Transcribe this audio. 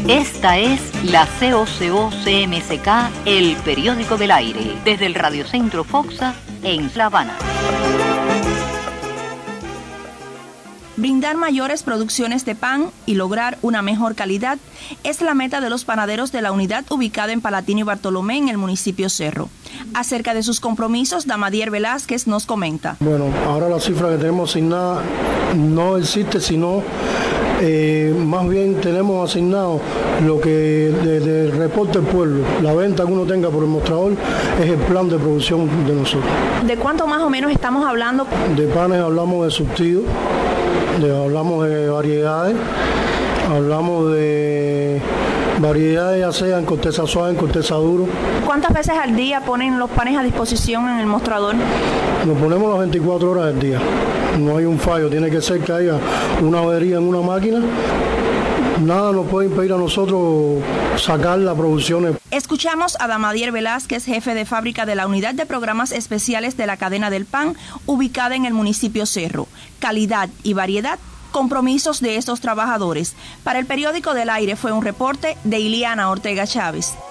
Esta es la COCO-CMSK, el periódico del aire, desde el Radiocentro Foxa en La Habana. Brindar mayores producciones de pan y lograr una mejor calidad es la meta de los panaderos de la unidad ubicada en Palatino y Bartolomé en el municipio Cerro. Acerca de sus compromisos, Damadier Velázquez nos comenta. Bueno, ahora la cifra que tenemos asignada no existe, sino más bien tenemos asignado lo que de reporte del pueblo, la venta que uno tenga por el mostrador es el plan de producción de nosotros. ¿De cuánto más o menos estamos hablando? De panes hablamos de surtido, hablamos de variedades, hablamos de variedades ya sea en corteza suave, en corteza duro. ¿Cuántas veces al día ponen los panes a disposición en el mostrador? Nos ponemos las 24 horas del día, no hay un fallo, tiene que ser que haya una avería en una máquina. Nada nos puede impedir a nosotros sacar las producciones. Escuchamos a Damadier Velázquez, jefe de fábrica de la Unidad de Programas Especiales de la Cadena del Pan, ubicada en el municipio Cerro. Calidad y variedad, compromisos de estos trabajadores. Para el periódico del aire fue un reporte de Iliana Ortega Chávez.